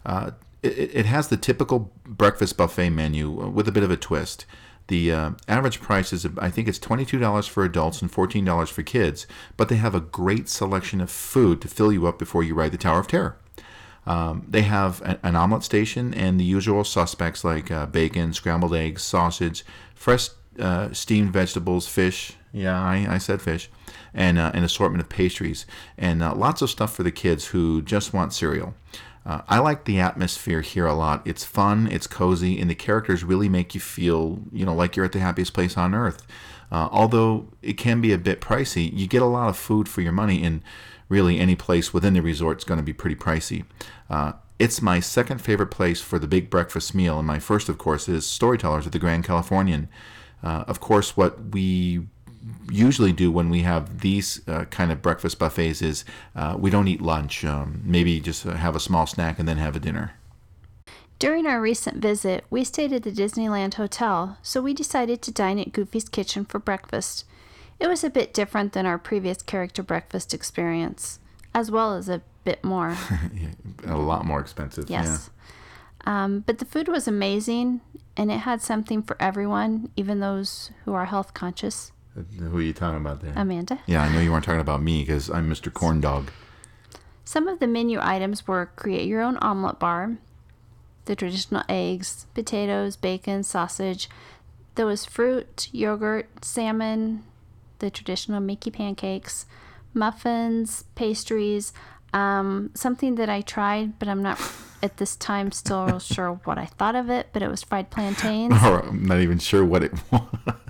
[SPEAKER 3] It has the typical breakfast buffet menu with a bit of a twist. The average price is, I think it's $22 for adults and $14 for kids, but they have a great selection of food to fill you up before you ride the Tower of Terror. They have an omelet station and the usual suspects like bacon, scrambled eggs, sausage, fresh steamed vegetables, fish. Yeah, I said fish. And an assortment of pastries. And lots of stuff for the kids who just want cereal. I like the atmosphere here a lot. It's fun, it's cozy, and the characters really make you feel, like you're at the happiest place on earth. Although it can be a bit pricey, you get a lot of food for your money, and really any place within the resort is going to be pretty pricey. It's my second favorite place for the big breakfast meal, and my first, of course, is Storytellers at the Grand Californian. Of course, what we usually do when we have these kind of breakfast buffets is we don't eat lunch. Maybe just have a small snack and then have a dinner.
[SPEAKER 4] During our recent visit, we stayed at the Disneyland Hotel, so we decided to dine at Goofy's Kitchen for breakfast. It was a bit different than our previous character breakfast experience, as well as a bit more.
[SPEAKER 3] A lot more expensive.
[SPEAKER 4] Yes. Yeah. But the food was amazing, and it had something for everyone, even those who are health conscious.
[SPEAKER 3] Who are you talking about there?
[SPEAKER 4] Amanda.
[SPEAKER 3] Yeah, I know you weren't talking about me because I'm Mr. Corn Dog.
[SPEAKER 4] Some of the menu items were create your own omelet bar, the traditional eggs, potatoes, bacon, sausage. There was fruit, yogurt, salmon, the traditional Mickey pancakes, muffins, pastries, something that I tried, but I'm not at this time still sure what I thought of it, but it was fried plantains.
[SPEAKER 3] Or I'm not even sure what it was.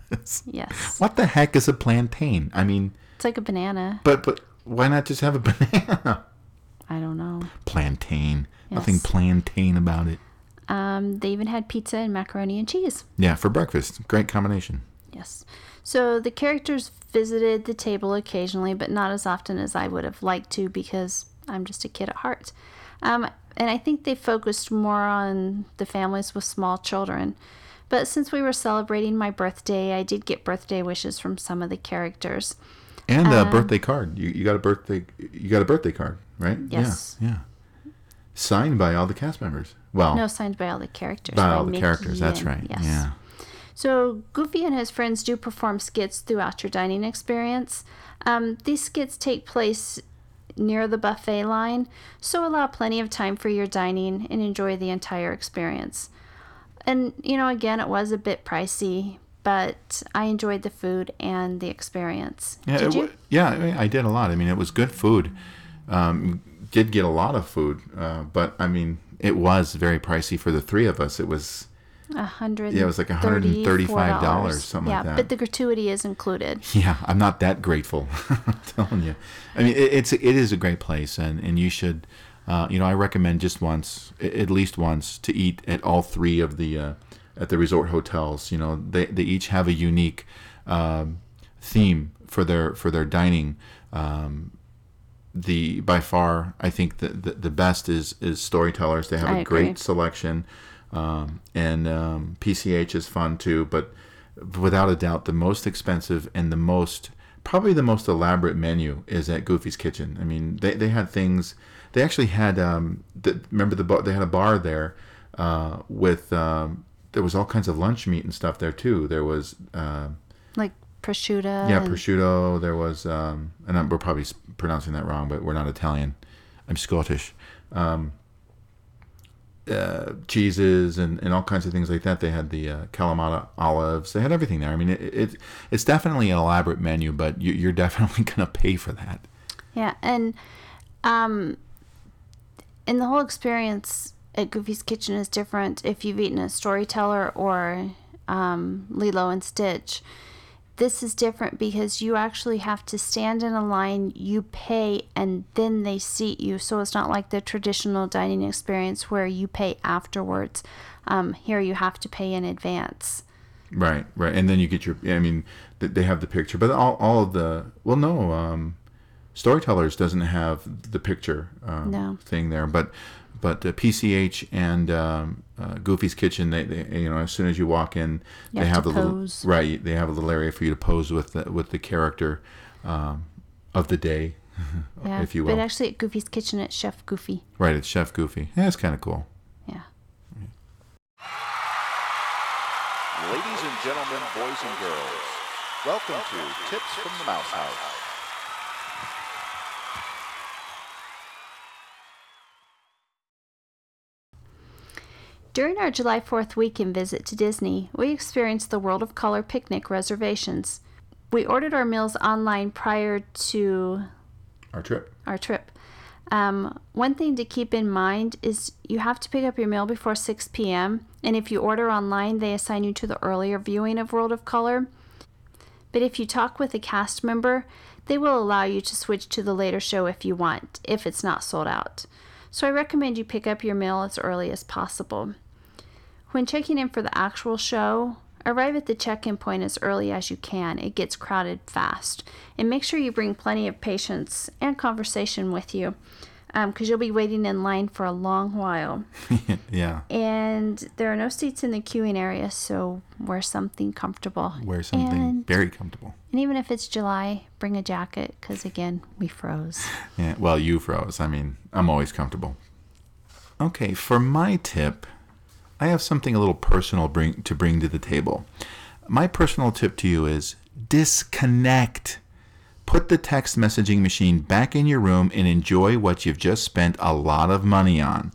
[SPEAKER 4] Yes.
[SPEAKER 3] What the heck is a plantain? I mean...
[SPEAKER 4] It's like a banana.
[SPEAKER 3] But why not just have a banana?
[SPEAKER 4] I don't know.
[SPEAKER 3] Plantain.
[SPEAKER 4] Yes.
[SPEAKER 3] Nothing plantain about it.
[SPEAKER 4] They even had pizza and macaroni and cheese.
[SPEAKER 3] Yeah, for breakfast. Great combination.
[SPEAKER 4] Yes. So the characters visited the table occasionally, but not as often as I would have liked to because I'm just a kid at heart. And I think they focused more on the families with small children. But since we were celebrating my birthday, I did get birthday wishes from some of the characters.
[SPEAKER 3] And a birthday card. You got a birthday card, right?
[SPEAKER 4] Yes.
[SPEAKER 3] Yeah. Signed by all the cast members. Well,
[SPEAKER 4] no, signed by all the characters.
[SPEAKER 3] By all the
[SPEAKER 4] Mickey
[SPEAKER 3] characters, that's right.
[SPEAKER 4] Yes.
[SPEAKER 3] Yeah.
[SPEAKER 4] So Goofy and his friends do perform skits throughout your dining experience. These skits take place near the buffet line, so allow plenty of time for your dining and enjoy the entire experience. And, again, it was a bit pricey, but I enjoyed the food and the experience.
[SPEAKER 3] Yeah,
[SPEAKER 4] Did you?
[SPEAKER 3] Yeah, I did a lot. I mean, it was good food. Did get a lot of food, but, I mean, it was very pricey for the three of us. It was...
[SPEAKER 4] $135.
[SPEAKER 3] Yeah, it was like $135, something like that.
[SPEAKER 4] Yeah, but the gratuity is included.
[SPEAKER 3] Yeah, I'm not that grateful. I'm telling you. I mean, it is a great place, and you should... I recommend just once, at least once, to eat at all three of the at the resort hotels. They each have a unique theme for their dining. By far, I think the best is Storytellers. They have a great selection, and PCH is fun too. But without a doubt, the most expensive and probably the most elaborate menu is at Goofy's Kitchen. I mean, they had things. They actually had remember the bar? They had a bar there with there was all kinds of lunch meat and stuff there too. There was
[SPEAKER 4] like prosciutto.
[SPEAKER 3] Yeah, prosciutto. There was, and we're probably pronouncing that wrong, but we're not Italian. I'm Scottish. Cheeses and all kinds of things like that. They had the Kalamata olives. They had everything there. I mean, it's definitely an elaborate menu, but you're definitely going to pay for that.
[SPEAKER 4] Yeah, and the whole experience at Goofy's Kitchen is different if you've eaten at Storyteller or Lilo and Stitch. This is different because you actually have to stand in a line, you pay, and then they seat you. So it's not like the traditional dining experience where you pay afterwards. Here you have to pay in advance.
[SPEAKER 3] Right. And then you get they have the picture. But all of the, Storytellers doesn't have the picture thing there. But PCH and Goofy's Kitchen, they as soon as you walk in, they have a little they have a little area for you to pose with the character of the day, if you will.
[SPEAKER 4] But actually, at Goofy's Kitchen, it's Chef Goofy.
[SPEAKER 3] Right, it's Chef Goofy. Yeah, it's kind of cool.
[SPEAKER 4] Yeah.
[SPEAKER 8] Ladies and gentlemen, boys and girls, welcome to Tips from the Mouse House.
[SPEAKER 4] During our July 4th weekend visit to Disney, we experienced the World of Color picnic reservations. We ordered our meals online prior to
[SPEAKER 3] our trip.
[SPEAKER 4] One thing to keep in mind is you have to pick up your meal before 6 p.m. And if you order online, they assign you to the earlier viewing of World of Color. But if you talk with a cast member, they will allow you to switch to the later show if you want, if it's not sold out. So I recommend you pick up your meal as early as possible. When checking in for the actual show, arrive at the check-in point as early as you can. It gets crowded fast. And make sure you bring plenty of patience and conversation with you, because you'll be waiting in line for a long while.
[SPEAKER 3] Yeah.
[SPEAKER 4] And there are no seats in the queuing area, so wear something comfortable.
[SPEAKER 3] Very comfortable.
[SPEAKER 4] And even if it's July, bring a jacket, because again, we froze.
[SPEAKER 3] Yeah, well, you froze. I mean, I'm always comfortable. Okay, for my tip, I have something a little personal to bring to the table. My personal tip to you is disconnect. Put the text messaging machine back in your room and enjoy what you've just spent a lot of money on.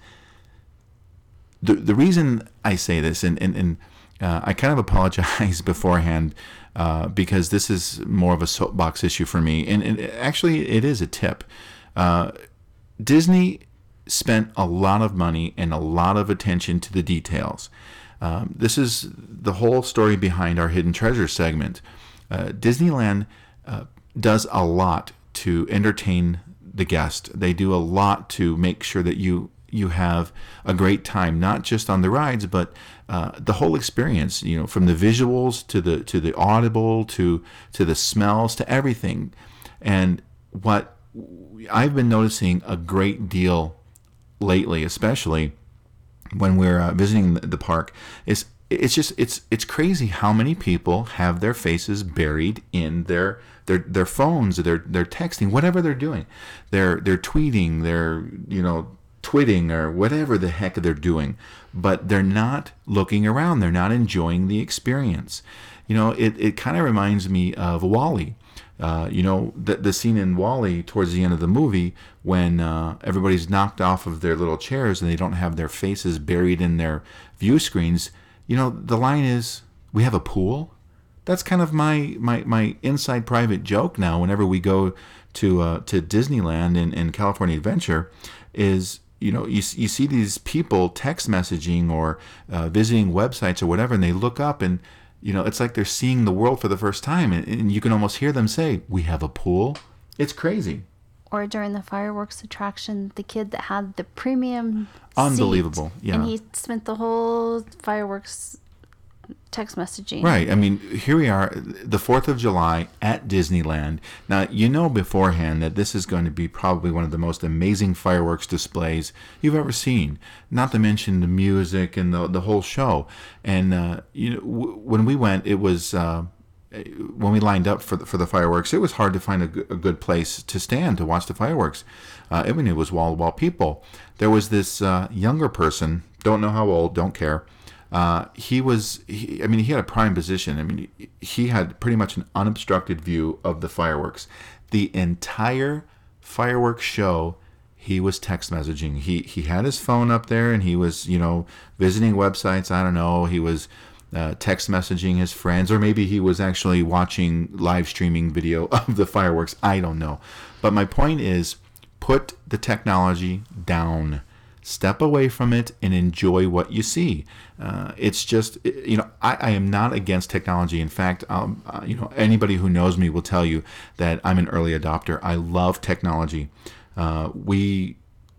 [SPEAKER 3] The reason I say this, and I kind of apologize beforehand because this is more of a soapbox issue for me, and actually it is a tip. Disney spent a lot of money and a lot of attention to the details. This is the whole story behind our Hidden Treasure segment. Disneyland does a lot to entertain the guest. They do a lot to make sure that you have a great time, not just on the rides, but the whole experience. From the visuals to the audible to the smells to everything. And what I've been noticing a great deal lately, especially when we're visiting the park, is it's crazy how many people have their faces buried in their phones, they're texting, whatever they're doing, they're tweeting, they're twitting or whatever the heck they're doing, but they're not looking around, they're not enjoying the experience. It kind of reminds me of WALL-E. The scene in WALL-E towards the end of the movie when everybody's knocked off of their little chairs and they don't have their faces buried in their view screens. The line is, "We have a pool." That's kind of my inside private joke now whenever we go to Disneyland and California Adventure is, you see these people text messaging or visiting websites or whatever, and they look up and it's like they're seeing the world for the first time, and you can almost hear them say, "We have a pool." It's crazy.
[SPEAKER 4] Or during the fireworks attraction, the kid that had the premium
[SPEAKER 3] unbelievable
[SPEAKER 4] seat, and he spent the whole fireworks text messaging.
[SPEAKER 3] Right. I mean, here we are, the 4th of July at Disneyland. Now, beforehand that this is going to be probably one of the most amazing fireworks displays you've ever seen. Not to mention the music and the whole show. And, when we went, it was, when we lined up for the fireworks, it was hard to find a good place to stand to watch the fireworks. It was wall-to-wall people. There was this younger person, don't know how old, don't care, He had a prime position. I mean, he had pretty much an unobstructed view of the fireworks. The entire fireworks show, he was text messaging. He had his phone up there, and he was, visiting websites. I don't know. He was text messaging his friends, or maybe he was actually watching live streaming video of the fireworks. I don't know. But my point is, put the technology down. Step away from it and enjoy what you see. It's just, I am not against technology. In fact, anybody who knows me will tell you that I'm an early adopter. I love technology. We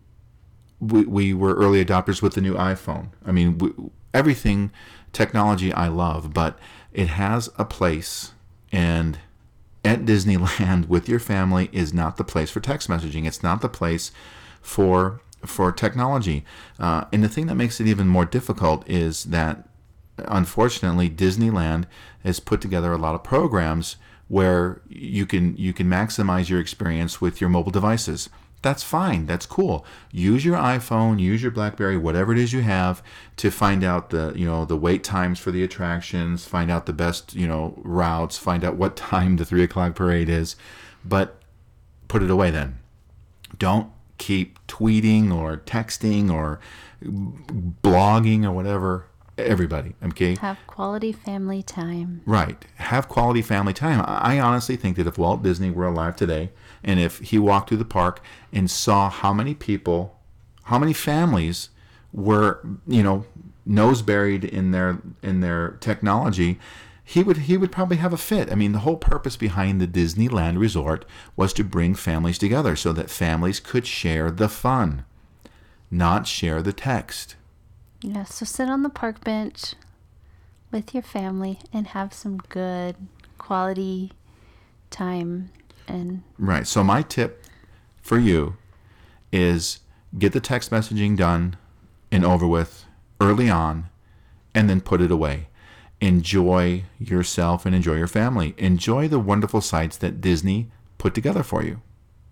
[SPEAKER 3] were early adopters with the new iPhone. I mean, everything technology I love, but it has a place, and at Disneyland with your family is not the place for text messaging. It's not the place for technology. And the thing that makes it even more difficult is that, unfortunately, Disneyland has put together a lot of programs where you can maximize your experience with your mobile devices. That's fine. That's cool. Use your iPhone, use your BlackBerry, whatever it is you have, to find out the wait times for the attractions, find out the best, routes, find out what time the 3 o'clock parade is, but put it away then. Don't keep tweeting or texting or blogging or whatever. Everybody, okay?
[SPEAKER 4] Have quality family time.
[SPEAKER 3] Right. Have quality family time. I honestly think that if Walt Disney were alive today, and if he walked through the park and saw how many people, how many families were, nose buried in their technology, he would probably have a fit. I mean, the whole purpose behind the Disneyland Resort was to bring families together so that families could share the fun, not share the text.
[SPEAKER 4] Yeah, so sit on the park bench with your family and have some good quality time.
[SPEAKER 3] Right. So my tip for you is get the text messaging done and over with early on, and then put it away. Enjoy yourself and enjoy your family. Enjoy the wonderful sights that Disney put together for you.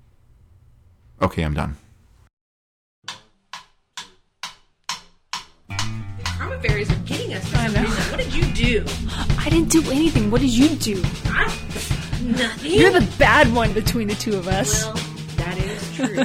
[SPEAKER 3] Okay, I'm done.
[SPEAKER 15] Karma fairies are getting us for some reason. What did you do?
[SPEAKER 16] I didn't do anything. What did you do?
[SPEAKER 15] Nothing.
[SPEAKER 16] You're the bad one between the two of us.
[SPEAKER 15] Well, that is true.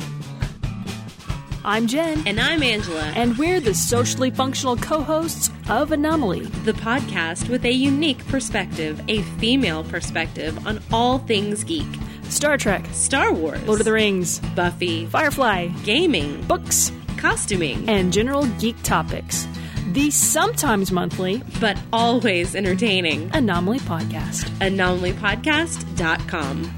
[SPEAKER 16] I'm Jen.
[SPEAKER 15] And I'm Angela.
[SPEAKER 16] And we're the socially functional co-hosts of Anomaly,
[SPEAKER 15] the podcast with a unique perspective, a female perspective on all things geek.
[SPEAKER 16] Star Trek,
[SPEAKER 15] Star Wars,
[SPEAKER 16] Lord of the Rings,
[SPEAKER 15] Buffy,
[SPEAKER 16] Firefly,
[SPEAKER 15] gaming,
[SPEAKER 16] books,
[SPEAKER 15] costuming,
[SPEAKER 16] and general geek topics. The sometimes monthly,
[SPEAKER 15] but always entertaining
[SPEAKER 16] Anomaly Podcast.
[SPEAKER 15] AnomalyPodcast.com.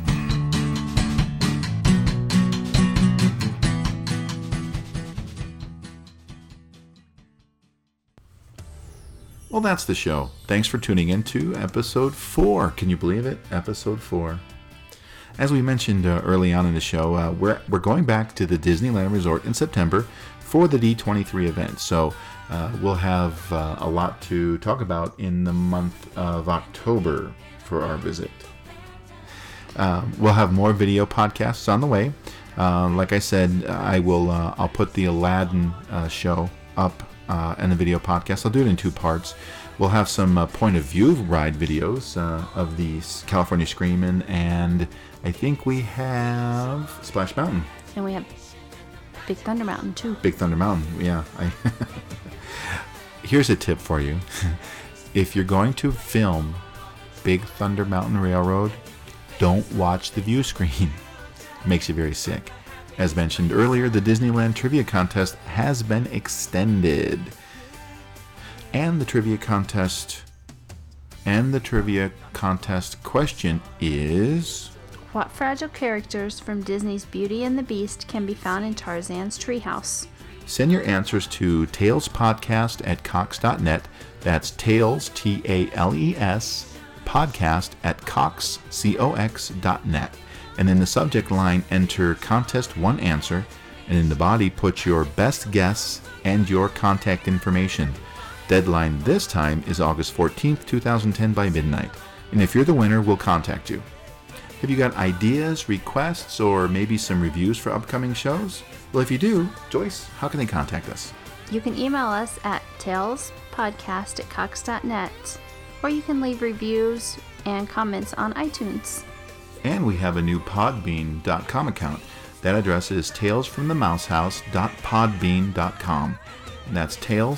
[SPEAKER 3] Well, that's the show. Thanks for tuning in to episode 4. Can you believe it? Episode 4. As we mentioned early on in the show, we're going back to the Disneyland Resort in September for the D23 event. So we'll have a lot to talk about in the month of October for our visit. We'll have more video podcasts on the way. Like I said, I'll put the Aladdin show up and the video podcast. I'll do it in 2 parts. We'll have some point of view ride videos of the California Screamin', and I think we have Splash Mountain.
[SPEAKER 4] And we have Big Thunder Mountain too.
[SPEAKER 3] Big Thunder Mountain, yeah. Here's a tip for you. If you're going to film Big Thunder Mountain Railroad, don't watch the view screen. It makes you very sick. As mentioned earlier, the Disneyland Trivia Contest has been extended. And the trivia contest question is...
[SPEAKER 4] What fragile characters from Disney's Beauty and the Beast can be found in Tarzan's treehouse?
[SPEAKER 3] Send your answers to talespodcast@cox.net. That's Tales, Tales, podcast@cox.net. And in the subject line, enter contest 1 answer, and in the body, put your best guess and your contact information. Deadline this time is August 14th, 2010 by midnight. And if you're the winner, we'll contact you. Have you got ideas, requests, or maybe some reviews for upcoming shows? Well, if you do, Joyce, how can they contact us?
[SPEAKER 4] You can email us at talespodcast podcast@cox.net, or you can leave reviews and comments on iTunes.
[SPEAKER 3] And we have a new podbean.com account. That address is talesfromthemousehouse.podbean.com. And that's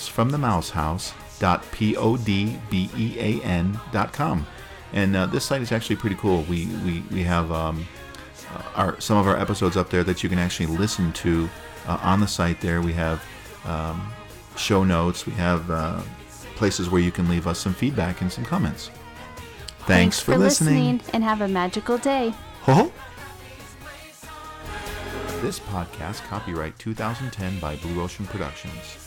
[SPEAKER 3] talesfromthemousehouse.podbean.com. And this site is actually pretty cool. We have some of our episodes up there that you can actually listen to on the site there. We have show notes. We have places where you can leave us some feedback and some comments. Thanks for listening.
[SPEAKER 4] And have a magical day.
[SPEAKER 3] Ho-ho. This podcast, copyright 2010 by Blue Ocean Productions.